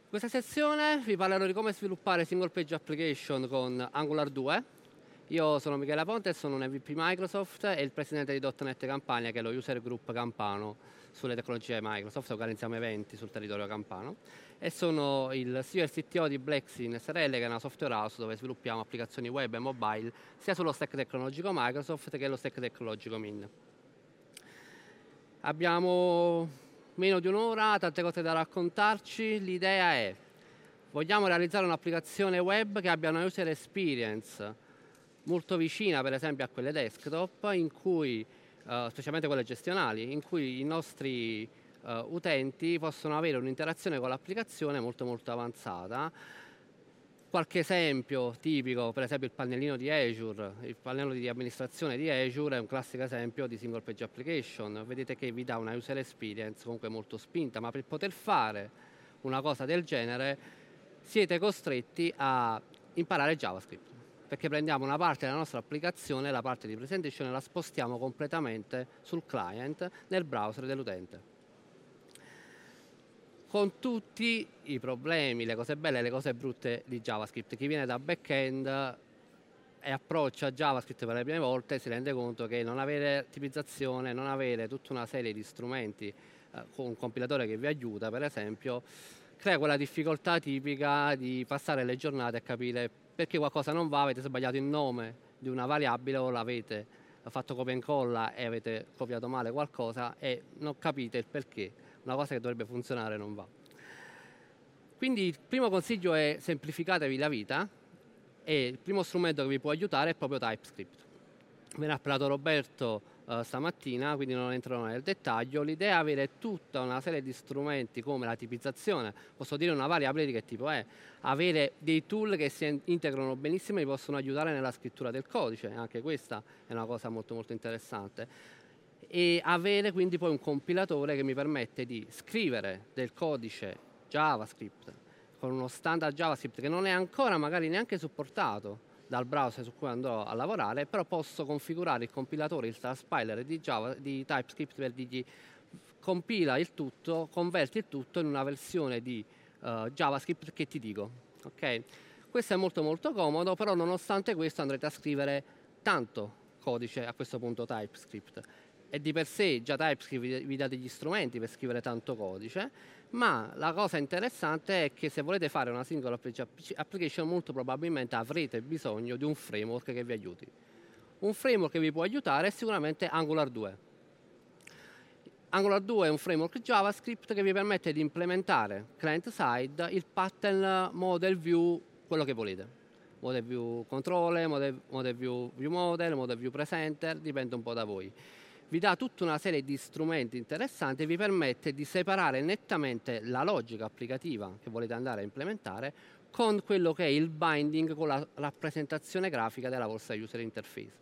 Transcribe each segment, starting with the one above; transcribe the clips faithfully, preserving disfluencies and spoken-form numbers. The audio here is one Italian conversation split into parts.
In questa sezione vi parlerò di come sviluppare single page application con Angular due. Io sono Michele Ponte e sono un M V P Microsoft e il presidente di dot net Campania, che è lo user group campano sulle tecnologie Microsoft. Organizziamo eventi sul territorio campano e sono il C E O e il C T O di Blacksin S R L, che è una software house dove sviluppiamo applicazioni web e mobile sia sullo stack tecnologico Microsoft che lo stack tecnologico Min. Abbiamo meno di un'ora, tante cose da raccontarci. L'idea è: vogliamo realizzare un'applicazione web che abbia una user experience molto vicina, per esempio, a quelle desktop, in cui, uh, specialmente quelle gestionali, in cui i nostri uh, utenti possono avere un'interazione con l'applicazione molto molto avanzata. Qualche esempio tipico, per esempio il pannellino di Azure, il pannello di amministrazione di Azure è un classico esempio di single page application. Vedete che vi dà una user experience comunque molto spinta, ma per poter fare una cosa del genere siete costretti a imparare JavaScript, perché prendiamo una parte della nostra applicazione, la parte di presentation, e la spostiamo completamente sul client, nel browser dell'utente, con tutti i problemi, le cose belle e le cose brutte di JavaScript. Chi viene da back-end e approccia JavaScript per le prime volte si rende conto che non avere tipizzazione, non avere tutta una serie di strumenti eh, con un compilatore che vi aiuta, per esempio, crea quella difficoltà tipica di passare le giornate a capire perché qualcosa non va, avete sbagliato il nome di una variabile o l'avete fatto copia e incolla e avete copiato male qualcosa e non capite il perché. Una cosa che dovrebbe funzionare non va. Quindi il primo consiglio è: semplificatevi la vita, e il primo strumento che vi può aiutare è proprio TypeScript. Me ne ha parlato Roberto uh, stamattina, quindi non entrerò nel dettaglio. L'idea è avere tutta una serie di strumenti come la tipizzazione, posso dire una variabile di che tipo è, avere dei tool che si integrano benissimo e vi possono aiutare nella scrittura del codice, anche questa è una cosa molto molto interessante, e avere quindi poi un compilatore che mi permette di scrivere del codice JavaScript con uno standard JavaScript che non è ancora magari neanche supportato dal browser su cui andrò a lavorare, però posso configurare il compilatore, il transpiler di, Java, di TypeScript, per dirgli compila il tutto, converti il tutto in una versione di uh, JavaScript che ti dico. Okay? Questo è molto molto comodo, però nonostante questo andrete a scrivere tanto codice a questo punto TypeScript. E di per sé già TypeScript vi, vi dà degli strumenti per scrivere tanto codice, ma la cosa interessante è che se volete fare una singola application molto probabilmente avrete bisogno di un framework che vi aiuti. Un framework che vi può aiutare è sicuramente Angular due. Angular due è un framework JavaScript che vi permette di implementare client-side il pattern model view, quello che volete. Model view controller, model, model view, view model, model view presenter, dipende un po' da voi. Vi dà tutta una serie di strumenti interessanti e vi permette di separare nettamente la logica applicativa che volete andare a implementare con quello che è il binding, con la rappresentazione grafica della vostra user interface.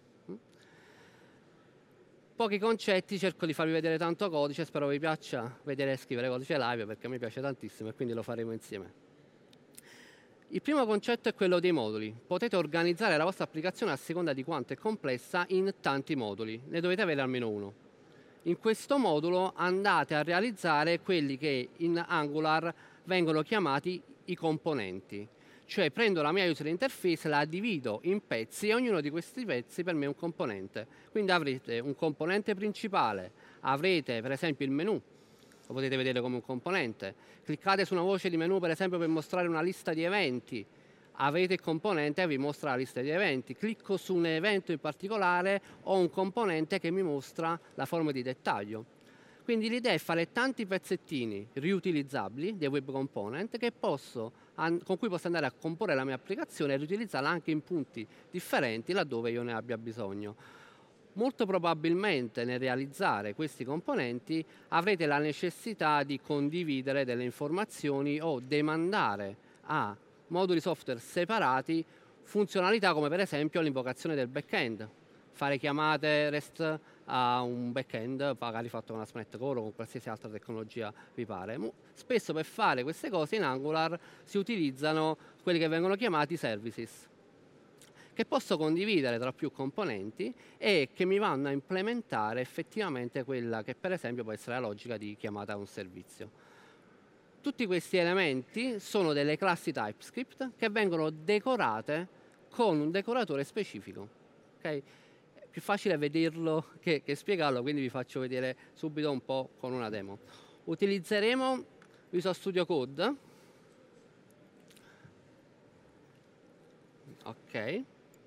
Pochi concetti, cerco di farvi vedere tanto codice, spero vi piaccia vedere e scrivere codice live, perché a me piace tantissimo e quindi lo faremo insieme. Il primo concetto è quello dei moduli. Potete organizzare la vostra applicazione a seconda di quanto è complessa in tanti moduli, ne dovete avere almeno uno. In questo modulo andate a realizzare quelli che in Angular vengono chiamati i componenti. Cioè prendo la mia user interface, la divido in pezzi e ognuno di questi pezzi per me è un componente. Quindi avrete un componente principale, avrete per esempio il menu, lo potete vedere come un componente. Cliccate su una voce di menu, per esempio, per mostrare una lista di eventi. Avete il componente che vi mostra la lista di eventi. Clicco su un evento in particolare, ho un componente che mi mostra la forma di dettaglio. Quindi l'idea è fare tanti pezzettini riutilizzabili dei web component che posso, con cui posso andare a comporre la mia applicazione e riutilizzarla anche in punti differenti laddove io ne abbia bisogno. Molto probabilmente nel realizzare questi componenti avrete la necessità di condividere delle informazioni o demandare a moduli software separati funzionalità come per esempio l'invocazione del backend, fare chiamate REST a un backend magari fatto con ASP.NET Core o con qualsiasi altra tecnologia vi pare. Spesso per fare queste cose in Angular si utilizzano quelli che vengono chiamati services, che posso condividere tra più componenti e che mi vanno a implementare effettivamente quella che per esempio può essere la logica di chiamata a un servizio. Tutti questi elementi sono delle classi TypeScript che vengono decorate con un decoratore specifico. Okay? È più facile vederlo che, che spiegarlo, quindi vi faccio vedere subito un po' con una demo. Utilizzeremo Visual Studio Code. Ok.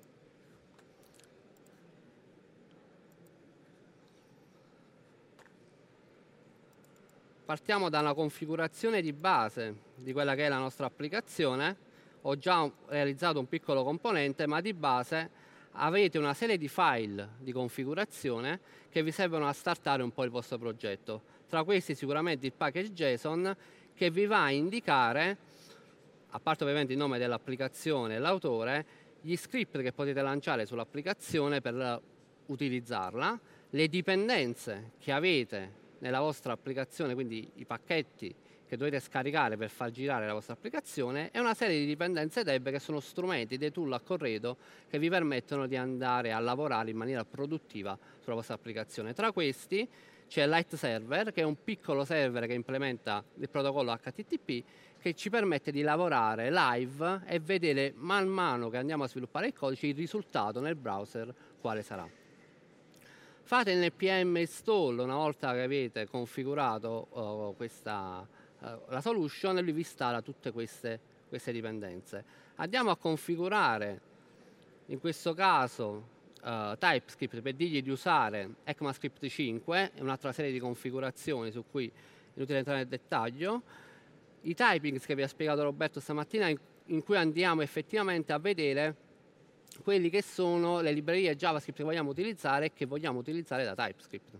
Partiamo da una configurazione di base di quella che è la nostra applicazione. Ho già realizzato un piccolo componente, ma di base avete una serie di file di configurazione che vi servono a startare un po' il vostro progetto. Tra questi sicuramente il package JSON, che vi va a indicare, a parte ovviamente il nome dell'applicazione e l'autore, gli script che potete lanciare sull'applicazione per utilizzarla, le dipendenze che avete nella vostra applicazione, quindi i pacchetti che dovete scaricare per far girare la vostra applicazione, e una serie di dipendenze Deb che sono strumenti, dei tool a corredo che vi permettono di andare a lavorare in maniera produttiva sulla vostra applicazione. Tra questi c'è Light Server, che è un piccolo server che implementa il protocollo H T T P, che ci permette di lavorare live e vedere man mano che andiamo a sviluppare il codice il risultato nel browser quale sarà. Fate il npm install una volta che avete configurato uh, questa, uh, la solution, e lui vi installa tutte queste, queste dipendenze. Andiamo a configurare, in questo caso, uh, TypeScript per dirgli di usare ECMAScript cinque, e un'altra serie di configurazioni su cui è inutile entrare nel dettaglio. I typings che vi ha spiegato Roberto stamattina, in, in cui andiamo effettivamente a vedere quelli che sono le librerie JavaScript che vogliamo utilizzare e che vogliamo utilizzare da TypeScript.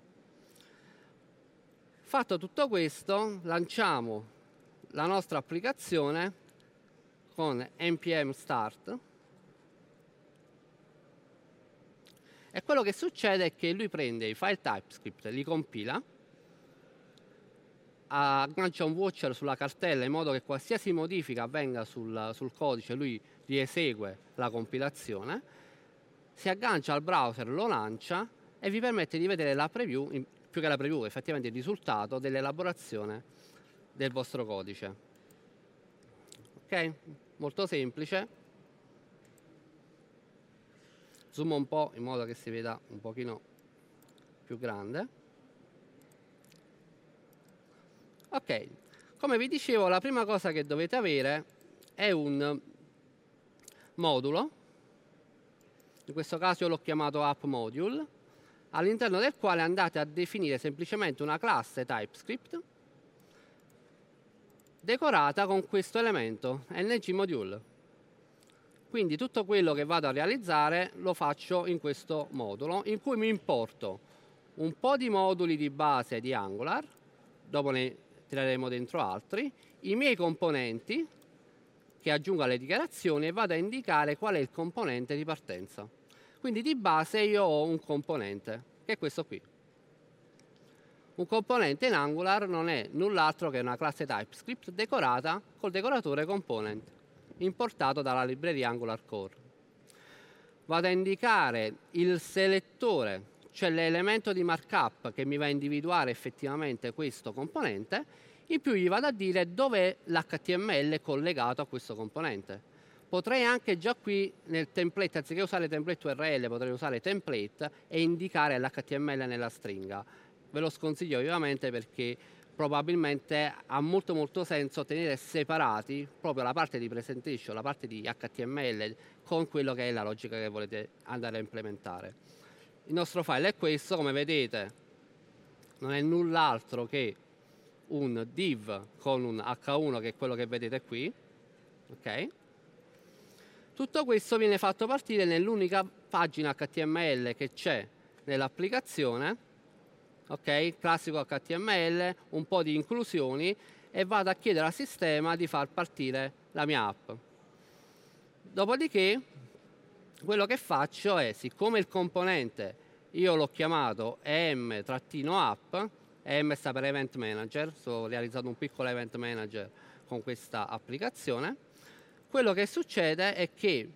Fatto tutto questo, lanciamo la nostra applicazione con npm start, e quello che succede è che lui prende i file TypeScript, li compila, aggancia un watcher sulla cartella in modo che qualsiasi modifica avvenga sul, sul codice, lui riesegue la compilazione, si aggancia al browser, lo lancia e vi permette di vedere la preview, più che la preview, effettivamente il risultato dell'elaborazione del vostro codice. Ok? Molto semplice. Zoom un po' in modo che si veda un pochino più grande. Ok, come vi dicevo, la prima cosa che dovete avere è un modulo, in questo caso io l'ho chiamato app module, all'interno del quale andate a definire semplicemente una classe TypeScript decorata con questo elemento ngModule. Quindi tutto quello che vado a realizzare lo faccio in questo modulo, in cui mi importo un po' di moduli di base di Angular, dopo ne tireremo dentro altri, i miei componenti che aggiungo alle dichiarazioni, e vado a indicare qual è il componente di partenza. Quindi di base io ho un componente, che è questo qui. Un componente in Angular non è null'altro che una classe TypeScript decorata col decoratore component, importato dalla libreria Angular Core. Vado a indicare il selettore, cioè l'elemento di markup che mi va a individuare effettivamente questo componente, in più gli vado a dire dov'è l'H T M L collegato a questo componente. Potrei anche già qui nel template, anziché usare template U R L, potrei usare template e indicare l'H T M L nella stringa. Ve lo sconsiglio vivamente, perché probabilmente ha molto molto senso tenere separati proprio la parte di presentation, la parte di H T M L, con quello che è la logica che volete andare a implementare. Il nostro file è questo, come vedete non è null'altro che un div con un H uno, che è quello che vedete qui. Ok? Tutto questo viene fatto partire nell'unica pagina H T M L che c'è nell'applicazione. Ok? Classico H T M L, un po' di inclusioni, e vado a chiedere al sistema di far partire la mia app. Dopodiché quello che faccio è, siccome il componente io l'ho chiamato em-app, em sta per Event Manager, sto realizzando un piccolo Event Manager con questa applicazione, quello che succede è che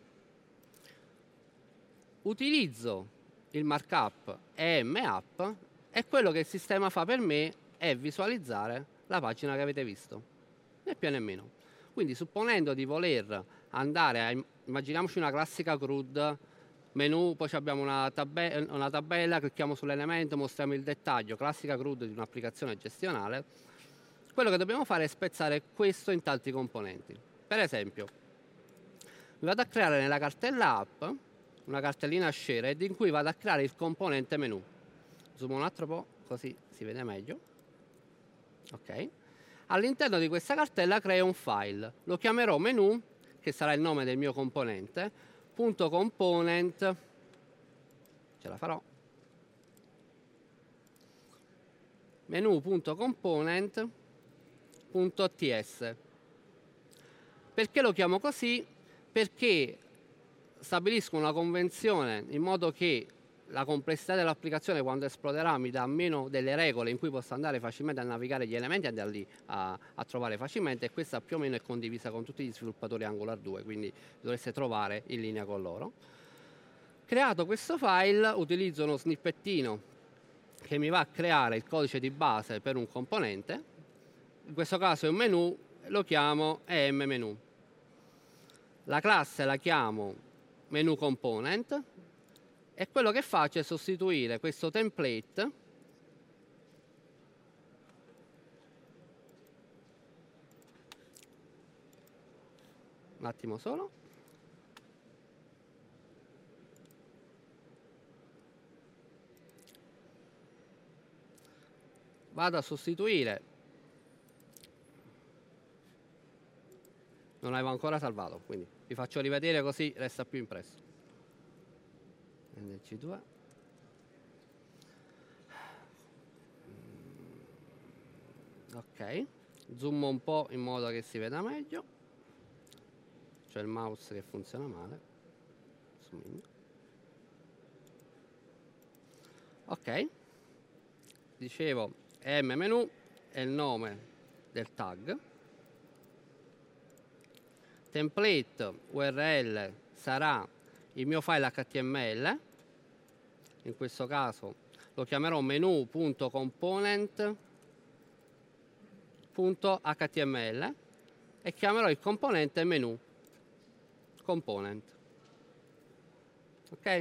utilizzo il markup em-app, e quello che il sistema fa per me è visualizzare la pagina che avete visto. né più né meno. Quindi supponendo di voler andare a, immaginiamoci una classica C R U D, menu, poi abbiamo una, tabe una tabella, clicchiamo sull'elemento, mostriamo il dettaglio, classica C R U D di un'applicazione gestionale. Quello che dobbiamo fare è spezzare questo in tanti componenti. Per esempio, mi vado a creare nella cartella app una cartellina shared in cui vado a creare il componente menu. Zoom un altro po', così si vede meglio. Ok. All'interno di questa cartella creo un file, lo chiamerò menu, che sarà il nome del mio componente, punto component, ce la farò, menu.component.ts. Perché lo chiamo così? Perché stabilisco una convenzione in modo che la complessità dell'applicazione, quando esploderà, mi dà meno delle regole in cui posso andare facilmente a navigare gli elementi e andare lì a, a trovare facilmente, e questa più o meno è condivisa con tutti gli sviluppatori Angular due, quindi dovreste trovare in linea con loro. Creato questo file, utilizzo uno snippettino che mi va a creare il codice di base per un componente, in questo caso è un menu, lo chiamo enmmenu. La classe la chiamo menu component, e quello che faccio è sostituire questo template un attimo solo, vado a sostituire, non avevo ancora salvato, quindi vi faccio rivedere così resta più impresso. N C due. Ok, zoom un po' in modo che si veda meglio, c'è il mouse che funziona male. Ok, dicevo enmmenu è il nome del tag, template U R L sarà il mio file H T M L, in questo caso lo chiamerò menu.component.html e chiamerò il componente menu component. Ok?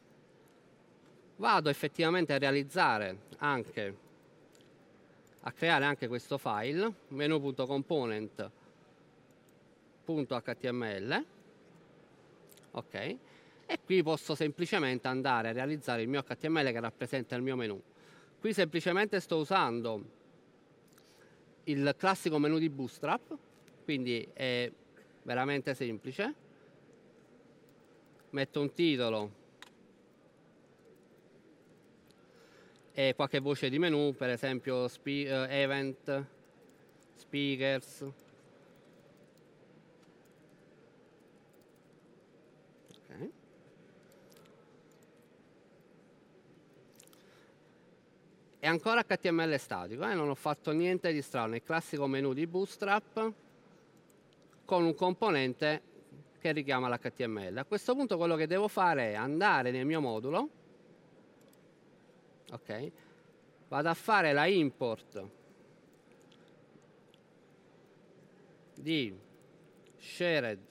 Vado effettivamente a realizzare anche, a creare anche questo file menu.component.html. Ok? E qui posso semplicemente andare a realizzare il mio H T M L che rappresenta il mio menu. Qui semplicemente sto usando il classico menu di Bootstrap, quindi è veramente semplice. Metto un titolo e qualche voce di menu, per esempio spe uh, event, speakers. Okay. E ancora H T M L statico, eh? Non ho fatto niente di strano, il classico menu di Bootstrap con un componente che richiama l'H T M L. A questo punto quello che devo fare è andare nel mio modulo, ok, vado a fare la import di shared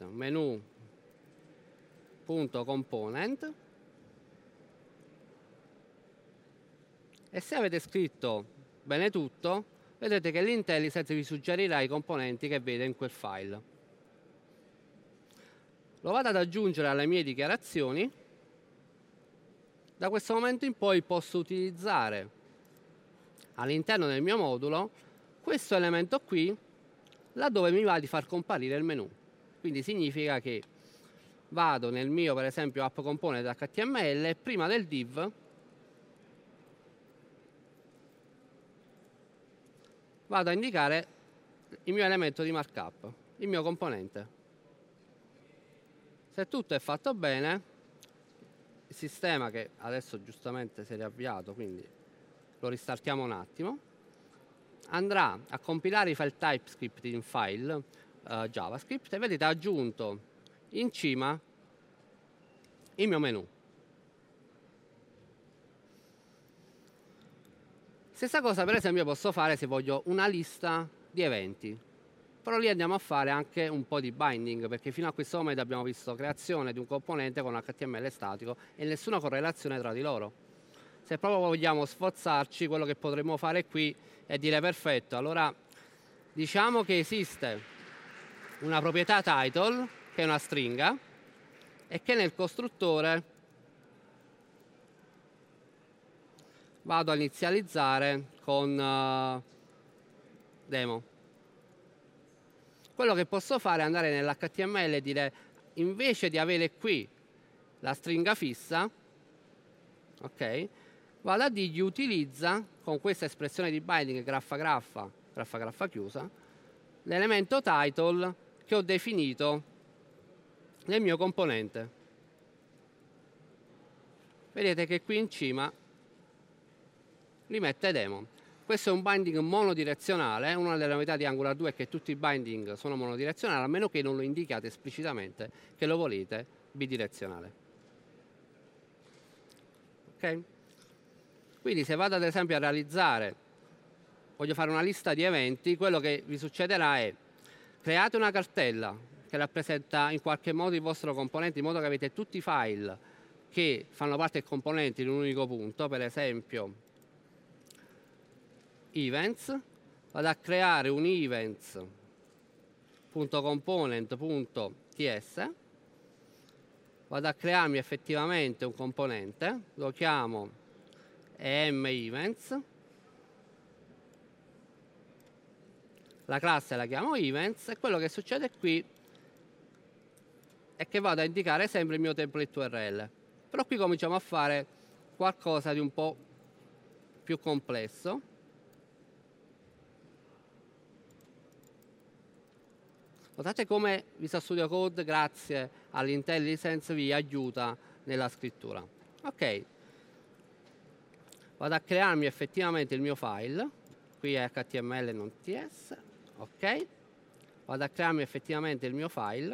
menu.component, e se avete scritto bene tutto, vedete che l'IntelliSense vi suggerirà i componenti che vede in quel file. Lo vado ad aggiungere alle mie dichiarazioni. Da questo momento in poi posso utilizzare all'interno del mio modulo questo elemento qui, laddove mi va di far comparire il menu. Quindi significa che vado nel mio, per esempio, app component H T M L e prima del div vado a indicare il mio elemento di markup, il mio componente. Se tutto è fatto bene, il sistema, che adesso giustamente si è riavviato, quindi lo ristartiamo un attimo, andrà a compilare i file TypeScript in file uh, JavaScript, e vedete ha aggiunto in cima il mio menu. Stessa cosa per esempio posso fare se voglio una lista di eventi. Però lì andiamo a fare anche un po' di binding, perché fino a questo momento abbiamo visto creazione di un componente con H T M L statico e nessuna correlazione tra di loro. Se proprio vogliamo sforzarci, quello che potremmo fare qui è dire perfetto, allora diciamo che esiste una proprietà title, che è una stringa, e che nel costruttore vado a inizializzare con uh, demo. Quello che posso fare è andare nell'H T M L e dire, invece di avere qui la stringa fissa, ok, vado a dirgli utilizza con questa espressione di binding graffa graffa, graffa graffa chiusa, l'elemento title che ho definito nel mio componente. Vedete che qui in cima li mette demo. Questo è un binding monodirezionale, una delle novità di Angular due è che tutti i binding sono monodirezionali, a meno che non lo indichiate esplicitamente che lo volete bidirezionale. Ok? Quindi se vado ad esempio a realizzare, voglio fare una lista di eventi, quello che vi succederà è create una cartella che rappresenta in qualche modo il vostro componente, in modo che avete tutti i file che fanno parte del componente in un unico punto, per esempio events, vado a creare un events.component.ts, vado a crearmi effettivamente un componente, lo chiamo emEvents, la classe la chiamo events e quello che succede qui è che vado a indicare sempre il mio template U R L. Però qui cominciamo a fare qualcosa di un po' più complesso. Notate come Visual Studio Code, grazie all'intelligence, vi aiuta nella scrittura. Ok, vado a crearmi effettivamente il mio file, qui è H T M L non T S, ok, vado a crearmi effettivamente il mio file,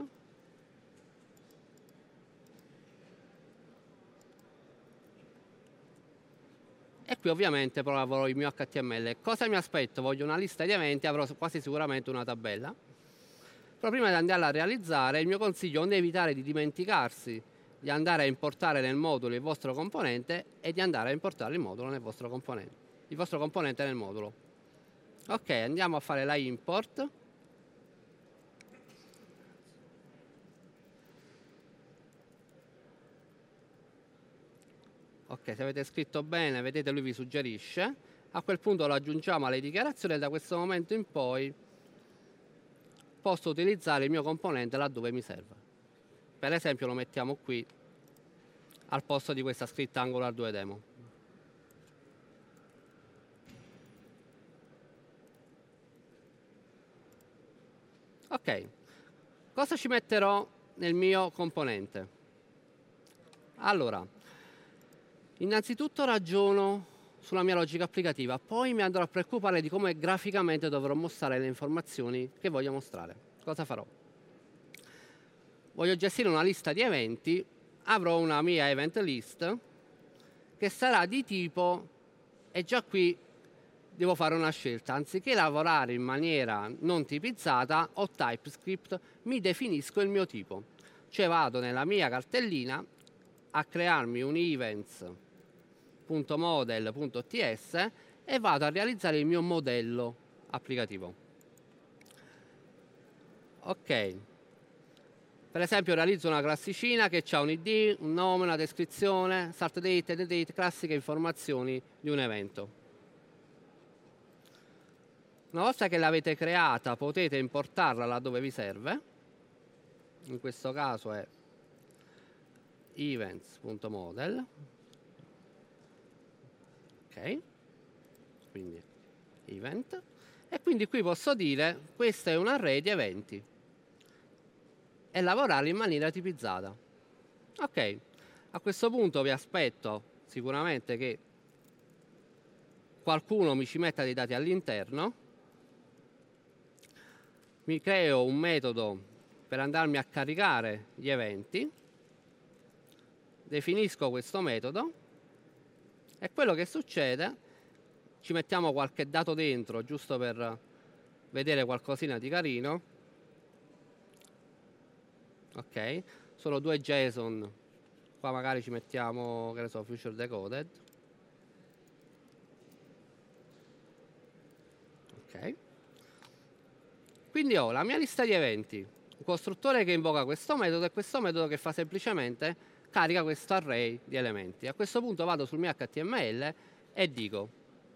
e qui ovviamente però avrò il mio H T M L. Cosa mi aspetto? Voglio una lista di eventi, avrò quasi sicuramente una tabella. Però prima di andarla a realizzare, il mio consiglio è di evitare di dimenticarsi di andare a importare nel modulo il vostro componente e di andare a importare il modulo nel vostro componente, il vostro componente nel modulo. Ok, andiamo a fare la import. Ok, se avete scritto bene, vedete lui vi suggerisce. A quel punto lo aggiungiamo alle dichiarazioni e da questo momento in poi posso utilizzare il mio componente laddove mi serve. Per esempio lo mettiamo qui al posto di questa scritta Angular due demo. Ok, cosa ci metterò nel mio componente? Allora, innanzitutto ragiono sulla mia logica applicativa, poi mi andrò a preoccupare di come graficamente dovrò mostrare le informazioni che voglio mostrare. Cosa farò? Voglio gestire una lista di eventi, avrò una mia event list che sarà di tipo, e già qui devo fare una scelta, anziché lavorare in maniera non tipizzata o TypeScript, mi definisco il mio tipo. Cioè vado nella mia cartellina a crearmi un events.model.ts e vado a realizzare il mio modello applicativo. Ok, per esempio realizzo una classicina che ha un I D, un nome, una descrizione, start date, end date, classiche informazioni di un evento. Una volta che l'avete creata potete importarla laddove vi serve, in questo caso è events.model, ok, quindi event, e quindi qui posso dire questa è un array di eventi e lavorare in maniera tipizzata. Ok, a questo punto vi aspetto sicuramente che qualcuno mi ci metta dei dati all'interno, mi creo un metodo per andarmi a caricare gli eventi, definisco questo metodo e quello che succede, ci mettiamo qualche dato dentro giusto per vedere qualcosina di carino. Ok, sono due JSON, qua magari ci mettiamo, che ne so, future decoded. Ok, quindi ho la mia lista di eventi, un costruttore che invoca questo metodo e questo metodo che fa semplicemente carica questo array di elementi. A questo punto vado sul mio H T M L e dico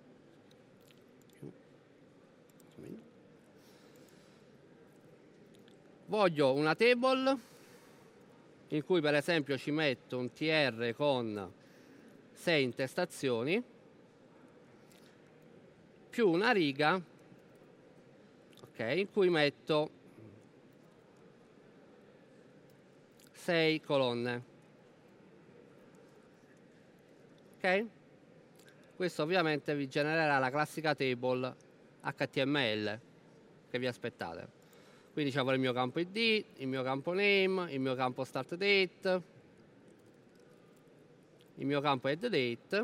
voglio una table in cui per esempio ci metto un tr con sei intestazioni più una riga, ok, in cui metto sei colonne. Ok? Questo ovviamente vi genererà la classica table H T M L che vi aspettate. Quindi avrò il mio campo I D, il mio campo name, il mio campo start date, il mio campo add date.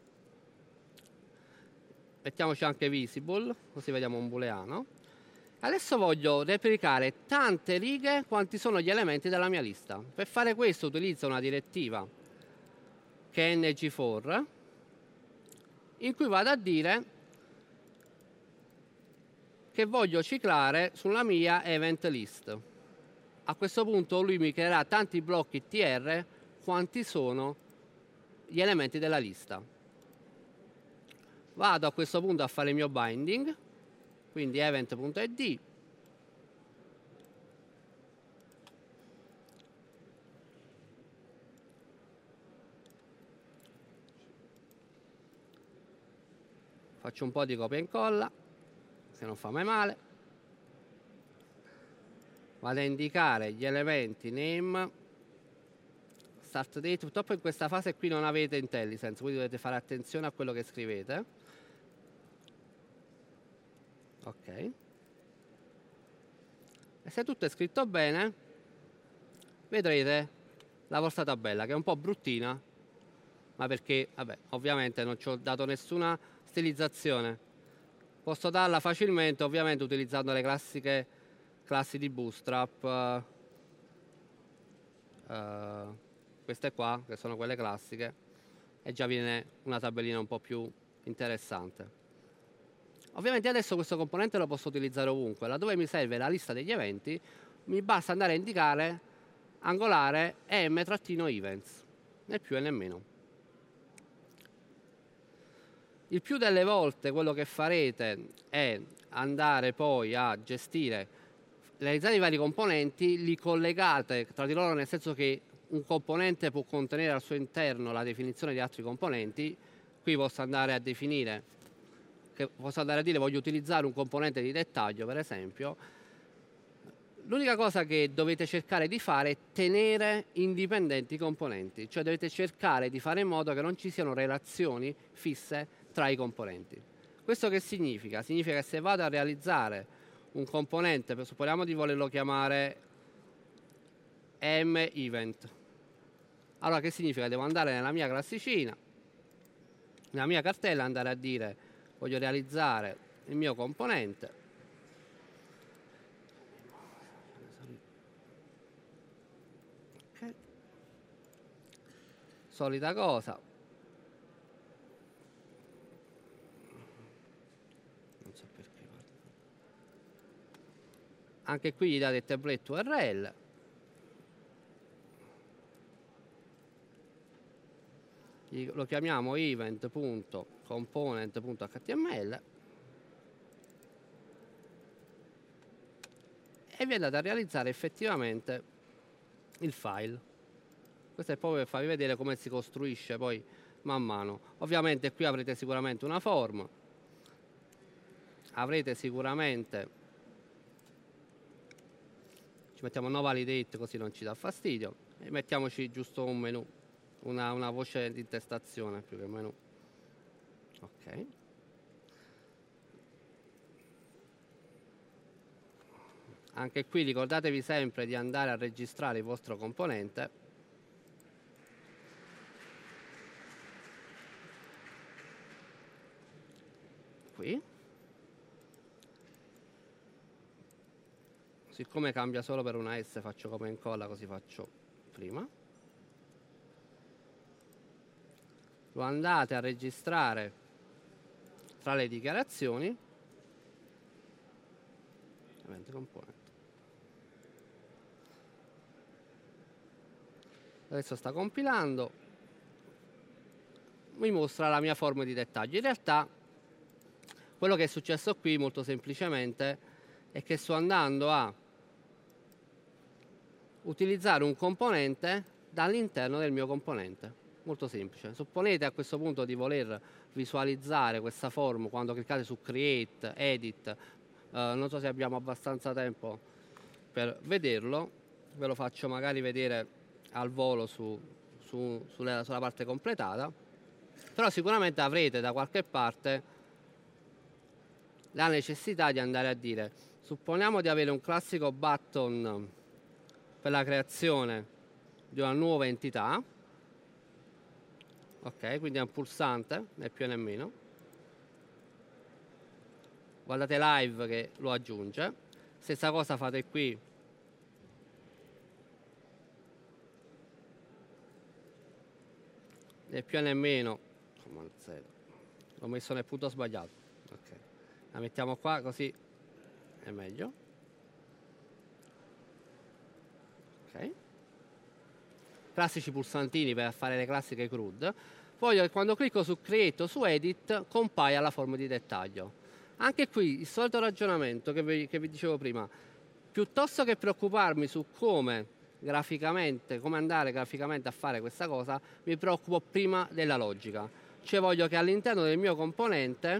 Mettiamoci anche visible, così vediamo un booleano. Adesso voglio replicare tante righe quanti sono gli elementi della mia lista. Per fare questo utilizzo una direttiva che è N G for, in cui vado a dire che voglio ciclare sulla mia event list. A questo punto lui mi creerà tanti blocchi tr quanti sono gli elementi della lista. Vado a questo punto a fare il mio binding, quindi event.id, faccio un po' di copia e incolla, che non fa mai male. Vado a indicare gli elementi name, start date. Purtroppo in questa fase qui non avete IntelliSense, quindi dovete fare attenzione a quello che scrivete. Ok. E se tutto è scritto bene, vedrete la vostra tabella, che è un po' bruttina, ma perché, vabbè, ovviamente non ci ho dato nessuna stilizzazione. Posso darla facilmente, ovviamente, utilizzando le classiche classi di Bootstrap. Uh, queste qua, che sono quelle classiche, e già viene una tabellina un po' più interessante. Ovviamente adesso questo componente lo posso utilizzare ovunque. Laddove mi serve la lista degli eventi, mi basta andare a indicare angolare m-events, né più e né meno. Il più delle volte quello che farete è andare poi a gestire, realizzare i vari componenti, li collegate tra di loro, nel senso che un componente può contenere al suo interno la definizione di altri componenti. Qui posso andare a definire, che posso andare a dire voglio utilizzare un componente di dettaglio, per esempio. L'unica cosa che dovete cercare di fare è tenere indipendenti i componenti, cioè dovete cercare di fare in modo che non ci siano relazioni fisse tra i componenti. Questo che significa? Significa che se vado a realizzare un componente, supponiamo di volerlo chiamare m-event, allora che significa? Devo andare nella mia classicina, nella mia cartella, andare a dire voglio realizzare il mio componente, okay. Solita cosa, non so perché, anche qui gli date il template U R L, lo chiamiamo event.component.html e vi andate a realizzare effettivamente il file. Questo è proprio per farvi vedere come si costruisce poi man mano. Ovviamente qui avrete sicuramente una form, avrete sicuramente, ci mettiamo no validate così non ci dà fastidio, e mettiamoci giusto un menu, una, una voce di intestazione più che menu. Ok. Anche qui ricordatevi sempre di andare a registrare il vostro componente. Qui. siccome cambia solo per una S faccio copia e incolla, così faccio prima. Lo andate a registrare tra le dichiarazioni. Event component. Adesso sta compilando, mi mostra la mia forma di dettaglio. In realtà quello che è successo qui molto semplicemente è che sto andando a utilizzare un componente dall'interno del mio componente. Molto semplice. Supponete a questo punto di voler visualizzare questa forma quando cliccate su Create, Edit, eh, non so se abbiamo abbastanza tempo per vederlo, ve lo faccio magari vedere al volo su, su, sulla, sulla parte completata, però sicuramente avrete da qualche parte la necessità di andare a dire, supponiamo di avere un classico button per la creazione di una nuova entità. Ok, quindi è un pulsante, né più né meno. Guardate live che lo aggiunge. Stessa cosa fate qui. Né più né meno. L'ho messo nel punto sbagliato. Ok. La mettiamo qua così è meglio. Ok. Classici pulsantini per fare le classiche C R U D. Voglio che quando clicco su Create o su Edit compaia la forma di dettaglio. Anche qui il solito ragionamento che vi, che vi dicevo prima. Piuttosto che preoccuparmi su come graficamente, come andare graficamente a fare questa cosa, mi preoccupo prima della logica. Cioè voglio che all'interno del mio componente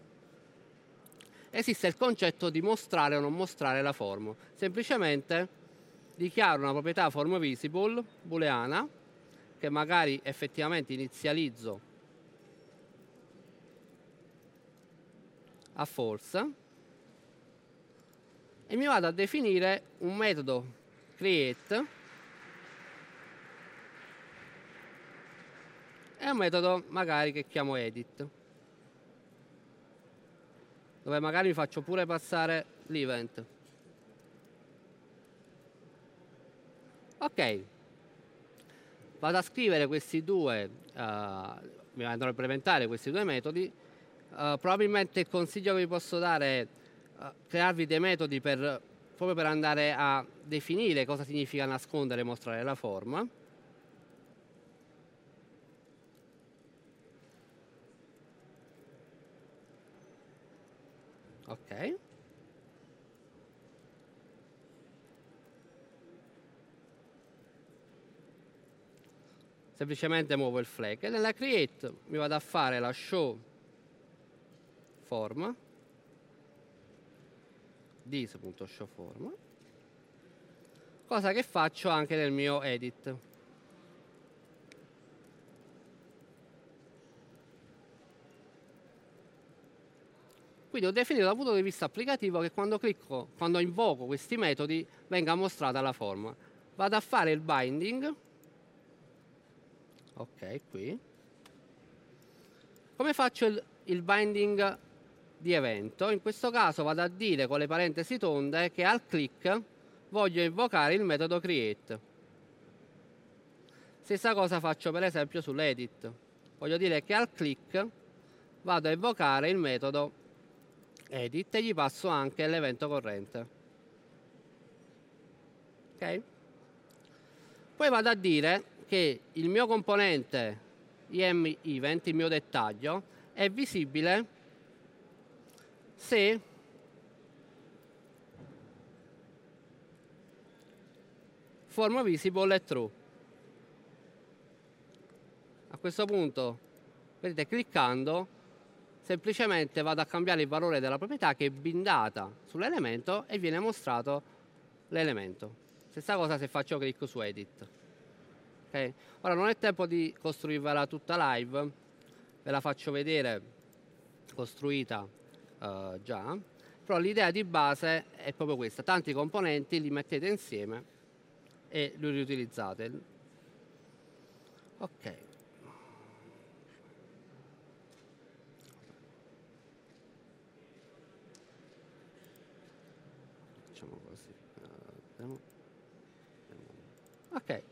esista il concetto di mostrare o non mostrare la forma. Semplicemente dichiaro una proprietà form visible booleana che magari effettivamente inizializzo a false e mi vado a definire un metodo create e un metodo magari che chiamo edit, dove magari mi faccio pure passare l'event. Ok, vado a scrivere questi due, uh, mi andrò a implementare questi due metodi. Uh, probabilmente il consiglio che vi posso dare è uh, crearvi dei metodi per, proprio per andare a definire cosa significa nascondere e mostrare la forma. Ok. Semplicemente muovo il flag e nella create mi vado a fare la show form dis.show form, cosa che faccio anche nel mio edit. Quindi ho definito dal punto di vista applicativo che quando clicco, quando invoco questi metodi venga mostrata la forma. Vado a fare il binding. Ok, qui. Come faccio il, il binding di evento? In questo caso vado a dire con le parentesi tonde che al click voglio invocare il metodo create. Stessa cosa faccio per esempio sull'edit. Voglio dire che al click vado a invocare il metodo edit e gli passo anche l'evento corrente. Ok? Poi vado a dire che il mio componente imEvent, il mio dettaglio, è visibile se form visible è true. A questo punto, vedete, cliccando, semplicemente vado a cambiare il valore della proprietà che è bindata sull'elemento e viene mostrato l'elemento. Stessa cosa se faccio clic su edit. Okay? Ora non è tempo di costruirvela tutta live, ve la faccio vedere costruita uh, già, però l'idea di base è proprio questa: tanti componenti li mettete insieme e li riutilizzate. Ok. facciamo così. Uh, ok.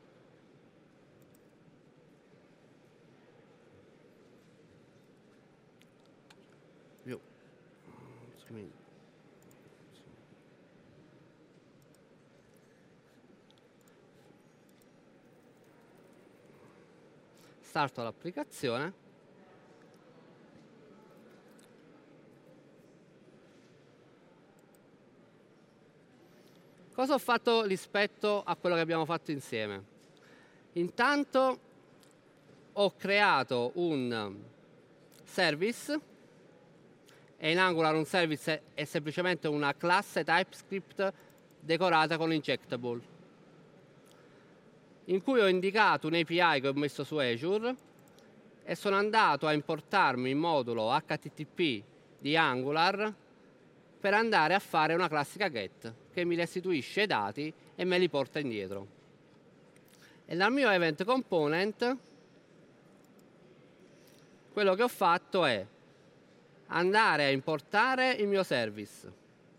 Più. Starto l'applicazione. Cosa ho fatto rispetto a quello che abbiamo fatto insieme? Intanto ho creato un service, e in Angular un service è semplicemente una classe TypeScript decorata con injectable, in cui ho indicato un A P I che ho messo su Azure e sono andato a importarmi il modulo H T T P di Angular per andare a fare una classica get che mi restituisce i dati e me li porta indietro. E dal mio event component quello che ho fatto è andare a importare il mio service,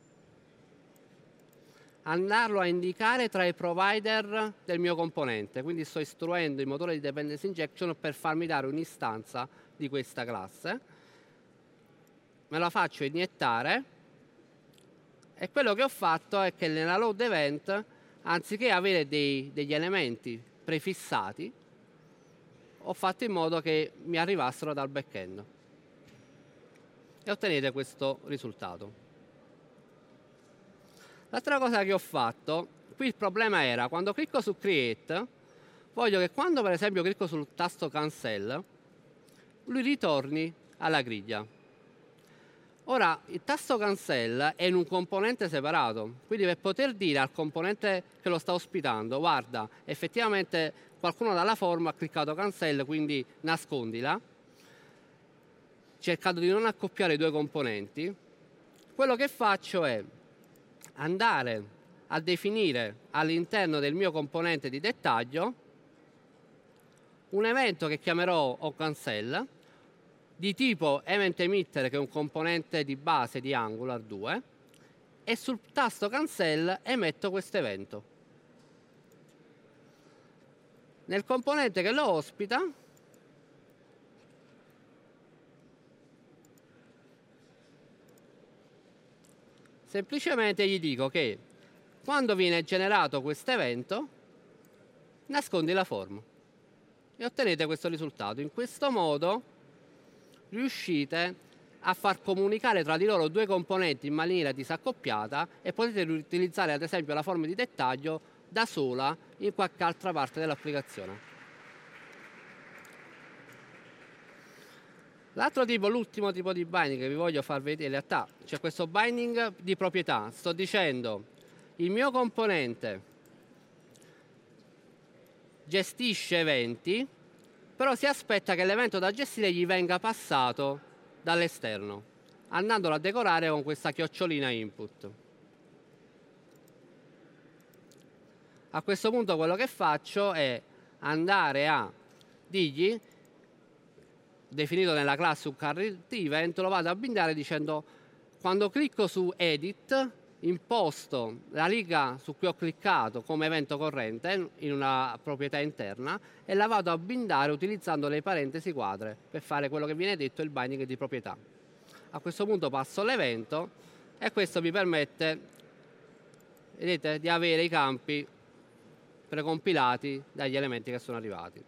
andarlo a indicare tra i provider del mio componente, quindi sto istruendo il motore di dependency injection per farmi dare un'istanza di questa classe, me la faccio iniettare e quello che ho fatto è che nella load event, anziché avere dei, degli elementi prefissati, ho fatto in modo che mi arrivassero dal backend e ottenete questo risultato. L'altra cosa che ho fatto, qui il problema era quando clicco su create, voglio che quando per esempio clicco sul tasto cancel, lui ritorni alla griglia. Ora, il tasto cancel è in un componente separato, quindi per poter dire al componente che lo sta ospitando, guarda, effettivamente qualcuno dalla form ha cliccato cancel, quindi nascondila, cercando di non accoppiare i due componenti, quello che faccio è andare a definire all'interno del mio componente di dettaglio un evento che chiamerò oCancel di tipo eventEmitter, che è un componente di base di Angular due, e sul tasto cancel emetto questo evento. Nel componente che lo ospita semplicemente gli dico che quando viene generato questo evento nascondi la form e ottenete questo risultato. In questo modo riuscite a far comunicare tra di loro due componenti in maniera disaccoppiata e potete riutilizzare ad esempio la forma di dettaglio da sola in qualche altra parte dell'applicazione. L'altro tipo, l'ultimo tipo di binding che vi voglio far vedere, in realtà c'è questo binding di proprietà. Sto dicendo il mio componente gestisce eventi, però si aspetta che l'evento da gestire gli venga passato dall'esterno, andandolo a decorare con questa chiocciolina input. A questo punto quello che faccio è andare a dirgli, definito nella classe un current event, lo vado a bindare dicendo quando clicco su edit imposto la riga su cui ho cliccato come evento corrente in una proprietà interna e la vado a bindare utilizzando le parentesi quadre per fare quello che viene detto il binding di proprietà. A questo punto passo l'evento e questo mi permette, vedete, di avere i campi precompilati dagli elementi che sono arrivati.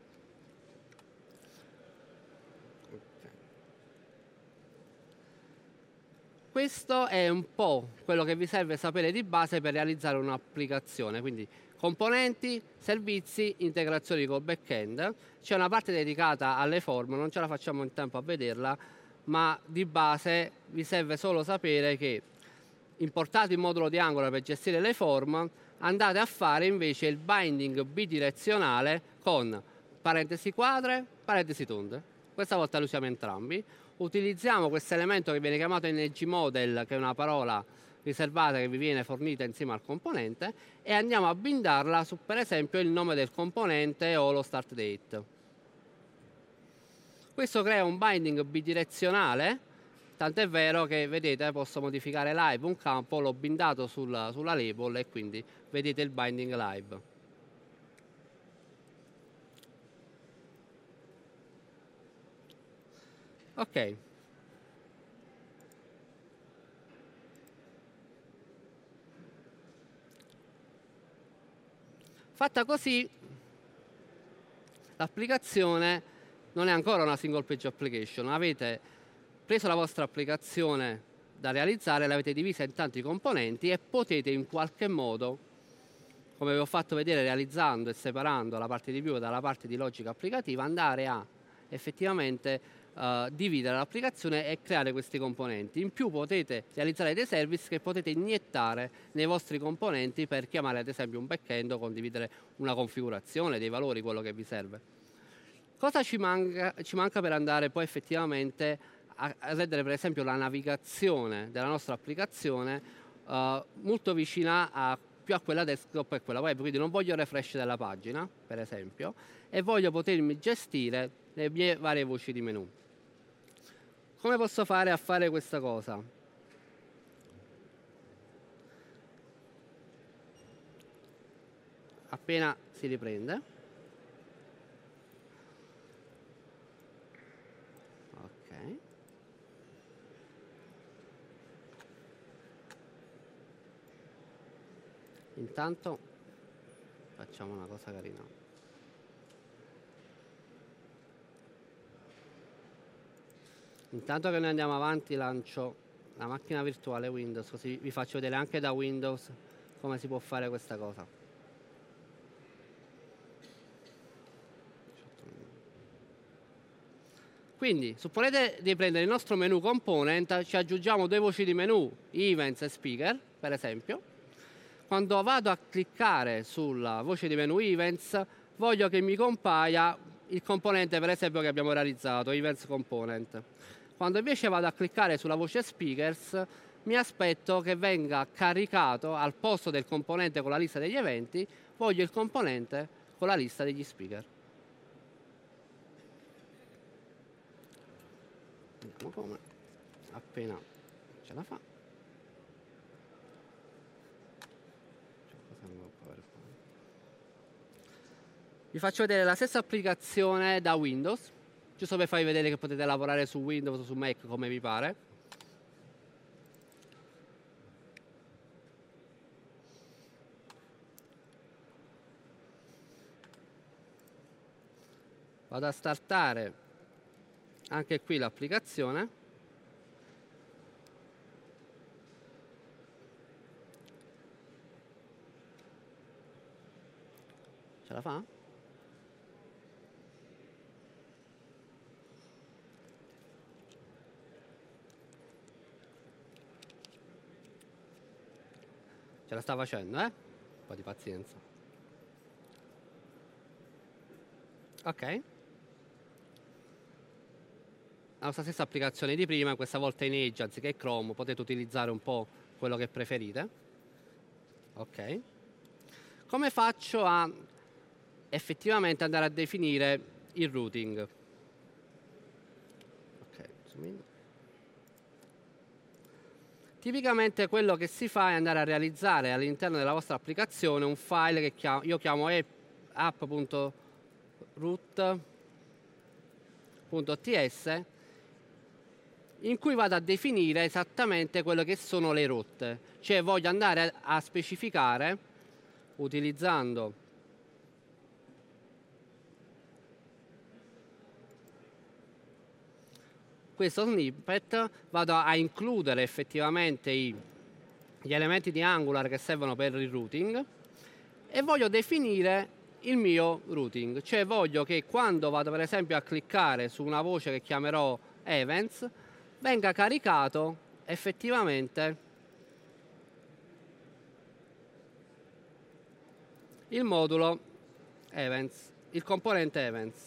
Questo è un po' quello che vi serve sapere di base per realizzare un'applicazione, quindi componenti, servizi, integrazioni col backend. C'è una parte dedicata alle form, non ce la facciamo in tempo a vederla, ma di base vi serve solo sapere che importate il modulo di Angular per gestire le form, andate a fare invece il binding bidirezionale con parentesi quadre, parentesi tonde. Questa volta lo usiamo entrambi. Utilizziamo questo elemento che viene chiamato ngModel, che è una parola riservata che vi viene fornita insieme al componente, e andiamo a bindarla su per esempio il nome del componente o lo start date. Questo crea un binding bidirezionale Tant'è vero che, vedete, posso modificare live un campo, l'ho bindato sulla, sulla label e quindi vedete il binding live. Ok. Fatta così, l'applicazione non è ancora una single page application. Avete preso la vostra applicazione da realizzare, l'avete divisa in tanti componenti e potete in qualche modo, come vi ho fatto vedere realizzando e separando la parte di view dalla parte di logica applicativa, andare a effettivamente uh, dividere l'applicazione e creare questi componenti. In più potete realizzare dei service che potete iniettare nei vostri componenti per chiamare ad esempio un backend o condividere una configurazione, dei valori, quello che vi serve. Cosa ci manca, ci manca per andare poi effettivamente a rendere per esempio la navigazione della nostra applicazione uh, molto vicina a, più a quella desktop e quella web, quindi non voglio refresh della pagina per esempio e voglio potermi gestire le mie varie voci di menu. Come posso fare a fare questa cosa? Appena si riprende. Intanto facciamo una cosa carina. Intanto che noi andiamo avanti lancio la macchina virtuale Windows, così vi faccio vedere anche da Windows come si può fare questa cosa. Quindi supponete di prendere il nostro menu component, ci aggiungiamo due voci di menu, events e speaker per esempio. Quando vado a cliccare sulla voce di menu Events, voglio che mi compaia il componente per esempio che abbiamo realizzato, Events Component. Quando invece vado a cliccare sulla voce Speakers, mi aspetto che venga caricato al posto del componente con la lista degli eventi, voglio il componente con la lista degli speaker. Vediamo come. Appena ce la fa. Vi faccio vedere la stessa applicazione da Windows, giusto per farvi vedere che potete lavorare su Windows o su Mac come vi pare. Vado a startare anche qui l'applicazione. Ce la fa? Ce la sta facendo, eh? Un po' di pazienza. Ok. La nostra stessa applicazione di prima, questa volta in Edge anziché Chrome, potete utilizzare un po' quello che preferite. Ok. Come faccio a effettivamente andare a definire il routing? Ok, zoom in. Tipicamente quello che si fa è andare a realizzare all'interno della vostra applicazione un file che chiamo, io chiamo app.root.ts, in cui vado a definire esattamente quello che sono le rotte, cioè voglio andare a specificare utilizzando questo snippet, vado a includere effettivamente i, gli elementi di Angular che servono per il routing e voglio definire il mio routing, cioè voglio che quando vado per esempio a cliccare su una voce che chiamerò events venga caricato effettivamente il modulo events, il componente events.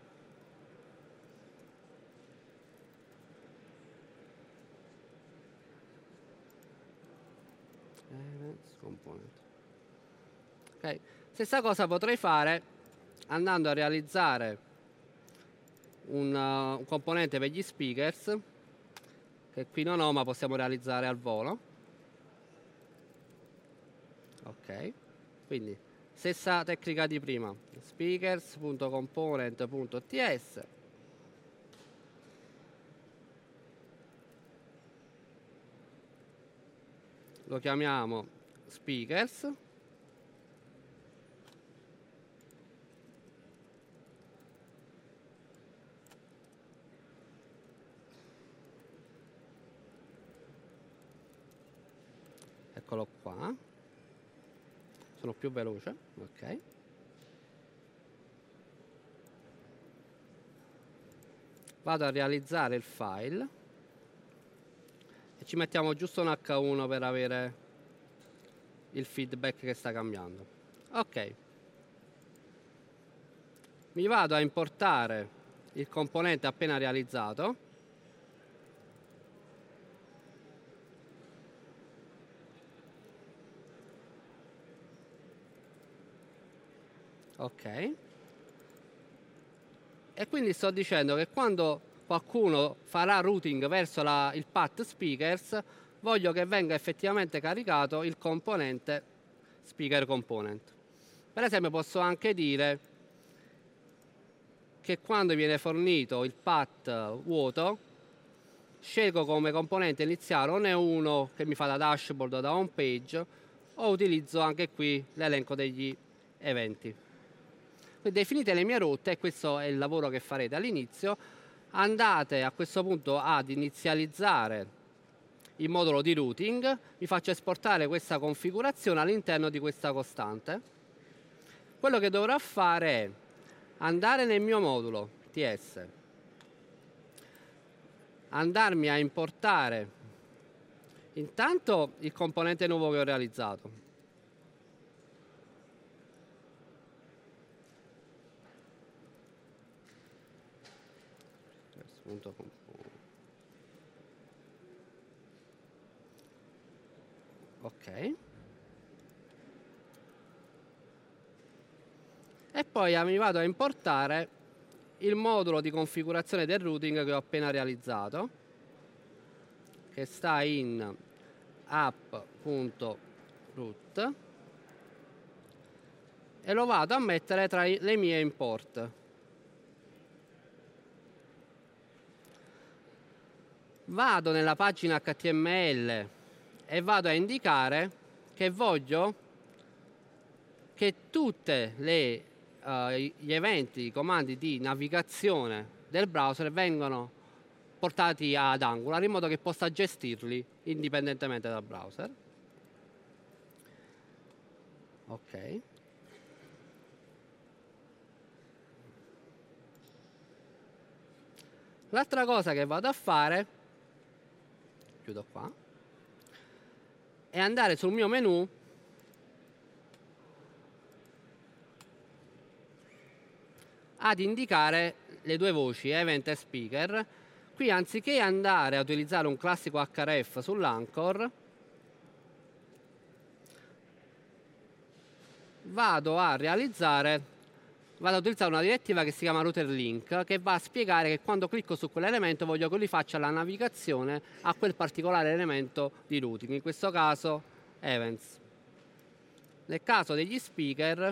Okay. Stessa cosa potrei fare andando a realizzare un, uh, un componente per gli speakers che qui non ho, ma possiamo realizzare al volo. Ok, quindi stessa tecnica di prima, speakers.component.ts. Lo chiamiamo speakers. Eccolo qua. Sono più veloce, ok. Vado a realizzare il file e ci mettiamo giusto un acca uno per avere il feedback che sta cambiando. Ok. Mi vado a importare il componente appena realizzato. Ok. E quindi sto dicendo che quando qualcuno farà routing verso la, il path speakers, voglio che venga effettivamente caricato il componente speaker component. Per esempio posso anche dire che quando viene fornito il path vuoto, scelgo come componente iniziale o ne uno che mi fa da dashboard o da home page, o utilizzo anche qui l'elenco degli eventi. Quindi definite le mie rotte, e questo è il lavoro che farete all'inizio. Andate a questo punto ad inizializzare il modulo di routing, vi faccio esportare questa configurazione all'interno di questa costante. Quello che dovrò fare è andare nel mio modulo T S, andarmi a importare intanto il componente nuovo che ho realizzato. Ok. E poi mi vado a importare il modulo di configurazione del routing che ho appena realizzato, che sta in app.root, e lo vado a mettere tra le mie import. Vado nella pagina H T M L e vado a indicare che voglio che tutte le Uh, gli eventi, i comandi di navigazione del browser vengano portati ad Angular in modo che possa gestirli indipendentemente dal browser. Ok. L'altra cosa che vado a fare, chiudo qua, è andare sul mio menu ad indicare le due voci event e speaker. Qui anziché andare a utilizzare un classico H R F sull'Anchor, vado a realizzare vado a utilizzare una direttiva che si chiama router link, che va a spiegare che quando clicco su quell'elemento voglio che lui faccia la navigazione a quel particolare elemento di routing, in questo caso events. Nel caso degli speaker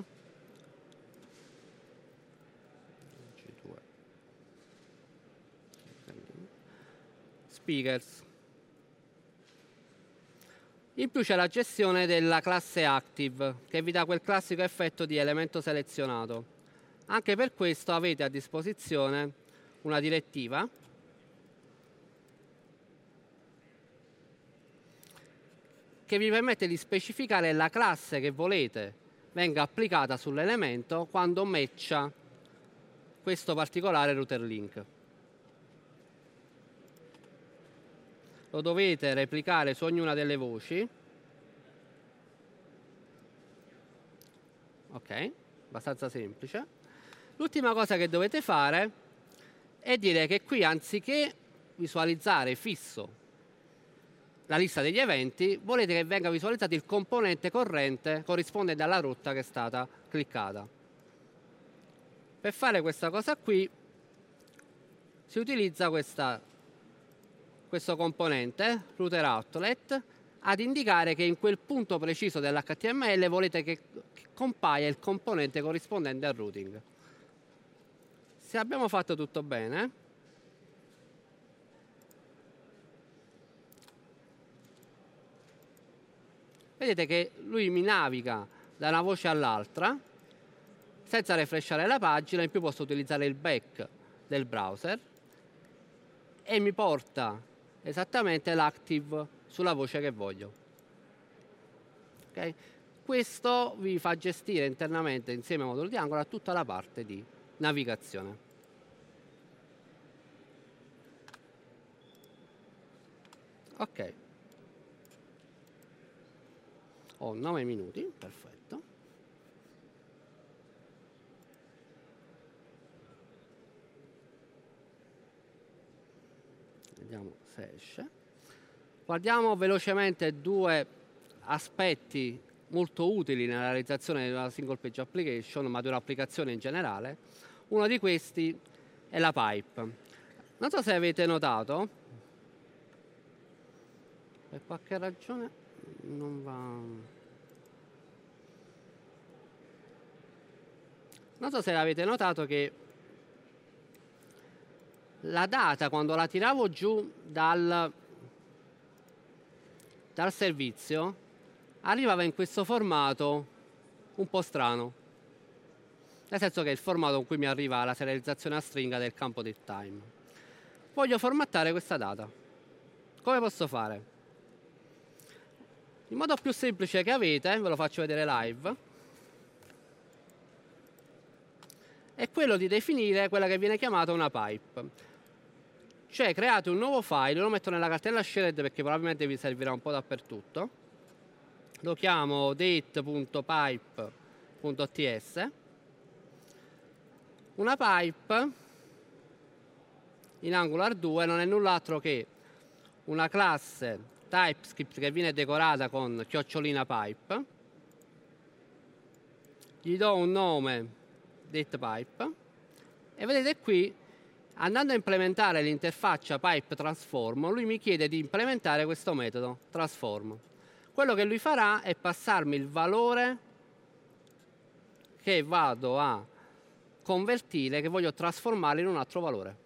speakers. In più c'è la gestione della classe active, che vi dà quel classico effetto di elemento selezionato. Anche per questo avete a disposizione una direttiva che vi permette di specificare la classe che volete venga applicata sull'elemento quando matcha questo particolare router link. Lo dovete replicare su ognuna delle voci. Ok, abbastanza semplice. L'ultima cosa che dovete fare è dire che qui, anziché visualizzare fisso la lista degli eventi, volete che venga visualizzato il componente corrente corrispondente alla rotta che è stata cliccata. Per fare questa cosa qui si utilizza questa questo componente, router outlet, ad indicare che in quel punto preciso dell'H T M L volete che, che compaia il componente corrispondente al routing. Se abbiamo fatto tutto bene, vedete che lui mi naviga da una voce all'altra senza refreshare la pagina, in più posso utilizzare il back del browser e mi porta esattamente l'active sulla voce che voglio. Okay? Questo vi fa gestire internamente insieme al modulo di Angular tutta la parte di navigazione. Ok. Ho nove minuti, perfetto. Vediamo se esce. Guardiamo velocemente due aspetti molto utili nella realizzazione di una single page application, ma di un'applicazione in generale. Uno di questi è la pipe. Non so se avete notato, per qualche ragione non va. Non so se avete notato che la data, quando la tiravo giù dal, dal servizio, arrivava in questo formato un po' strano. Nel senso che è il formato con cui mi arriva la serializzazione a stringa del campo del time. Voglio formattare questa data. Come posso fare? Il modo più semplice che avete, ve lo faccio vedere live, è quello di definire quella che viene chiamata una pipe. Cioè create un nuovo file, lo metto nella cartella shared perché probabilmente vi servirà un po' dappertutto. Lo chiamo date.pipe.ts. Una pipe in Angular due non è null'altro che una classe TypeScript che viene decorata con chiocciolina pipe. Gli do un nome datePipe e vedete qui, andando a implementare l'interfaccia pipe transform, lui mi chiede di implementare questo metodo transform. Quello che lui farà è passarmi il valore che vado a convertire, che voglio trasformare in un altro valore.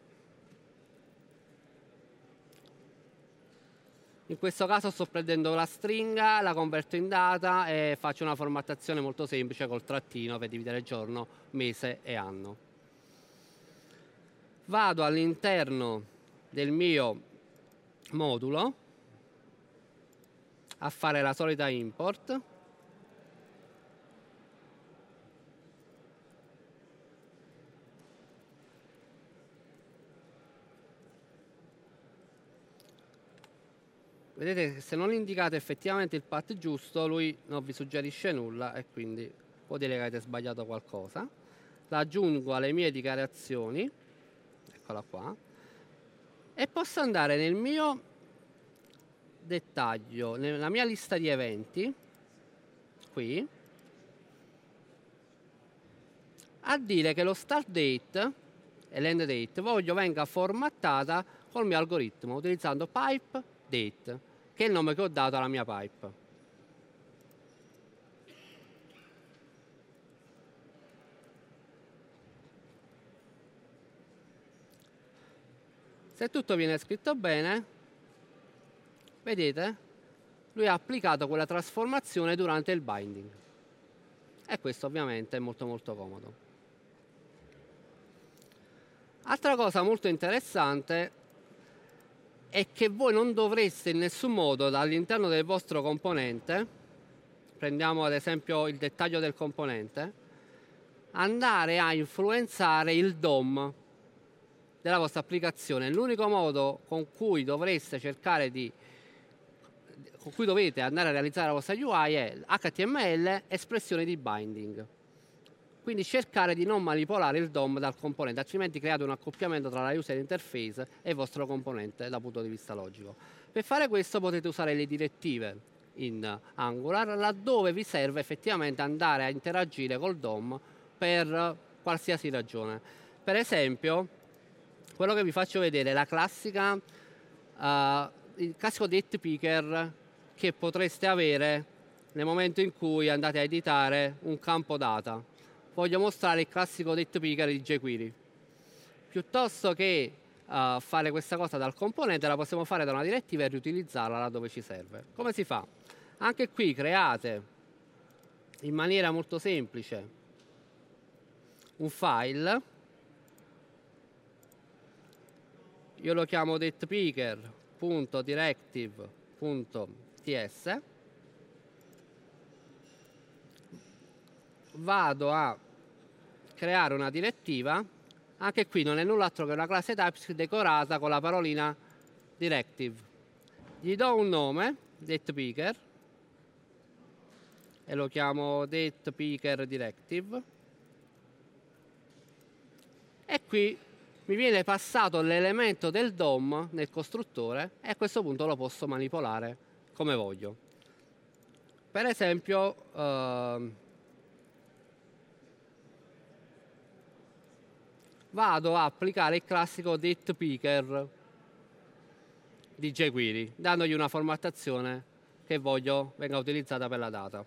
In questo caso sto prendendo la stringa, la converto in data e faccio una formattazione molto semplice col trattino per dividere giorno, mese e anno. Vado all'interno del mio modulo a fare la solita import. Vedete che se non indicate effettivamente il path giusto, lui non vi suggerisce nulla e quindi può dire che avete sbagliato qualcosa. La aggiungo alle mie dichiarazioni, eccola qua, e posso andare nel mio dettaglio, nella mia lista di eventi, qui, a dire che lo start date e l'end date voglio venga formattata col mio algoritmo utilizzando pipe date, che è il nome che ho dato alla mia pipe. Se tutto viene scritto bene, vedete, lui ha applicato quella trasformazione durante il binding. E questo ovviamente è molto molto comodo. Altra cosa molto interessante è che voi non dovreste in nessun modo all'interno del vostro componente, prendiamo ad esempio il dettaglio del componente, andare a influenzare il D O M della vostra applicazione. L'unico modo con cui dovreste cercare di con cui dovete andare a realizzare la vostra U I è H T M L espressione di binding. Quindi cercare di non manipolare il D O M dal componente, altrimenti create un accoppiamento tra la user interface e il vostro componente dal punto di vista logico. Per fare questo potete usare le direttive in Angular, laddove vi serve effettivamente andare a interagire col D O M per qualsiasi ragione. Per esempio, quello che vi faccio vedere è la classica uh, uh, il classico date picker che potreste avere nel momento in cui andate a editare un campo data. Voglio mostrare il classico date picker di jQuery. Piuttosto che uh, fare questa cosa dal componente, la possiamo fare da una direttiva e riutilizzarla laddove ci serve. Come si fa? Anche qui create in maniera molto semplice un file, io lo chiamo datepicker.directive.ts, vado a creare una direttiva, anche qui non è null'altro che una classe TypeScript decorata con la parolina directive. Gli do un nome, datepicker, e lo chiamo datepicker directive, e qui mi viene passato l'elemento del D O M nel costruttore e a questo punto lo posso manipolare come voglio. Per esempio eh, vado a applicare il classico datepicker di jQuery, dandogli una formattazione che voglio venga utilizzata per la data.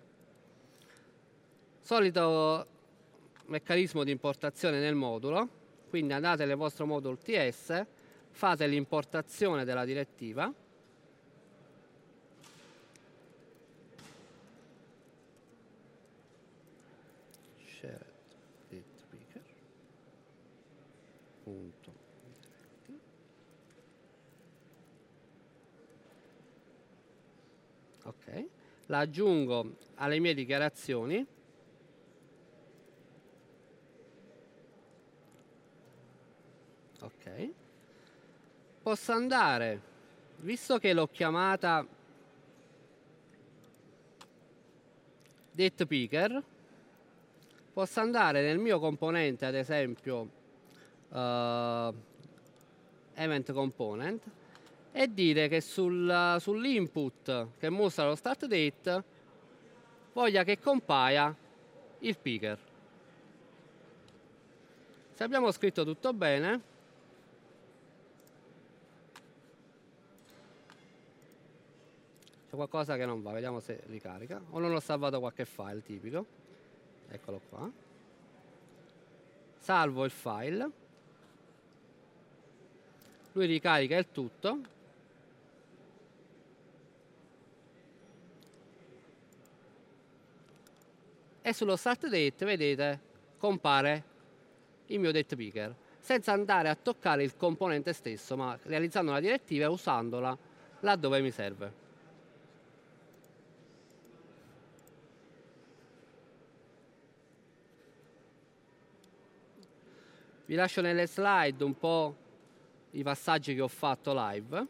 Solito meccanismo di importazione nel modulo, quindi andate nel vostro modulo T S, fate l'importazione della direttiva, shared datepicker, punto. Ok, la aggiungo alle mie dichiarazioni. Ok, posso andare, visto che l'ho chiamata datepicker, posso andare nel mio componente, ad esempio uh, event component, e dire che sul, sull'input che mostra lo start date voglia che compaia il picker. Se abbiamo scritto tutto bene, c'è qualcosa che non va, vediamo se ricarica, o non ho salvato qualche file tipico. Eccolo qua. Salvo il file, lui ricarica il tutto, e sullo start date, vedete, compare il mio datepicker, senza andare a toccare il componente stesso, ma realizzando una direttiva e usandola laddove mi serve. Vi lascio nelle slide un po' i passaggi che ho fatto live.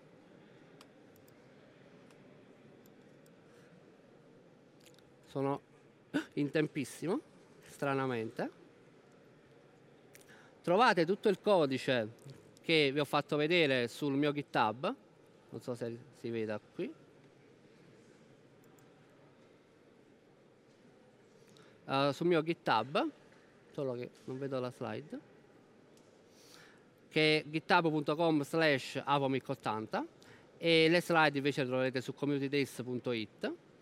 Sono in tempissimo, stranamente. Trovate tutto il codice che vi ho fatto vedere sul mio GitHub, non so se si vede qui. Uh, sul mio GitHub, solo che non vedo la slide, che è github punto com slash avomic ottanta, e le slide invece le troverete su communitydays punto it.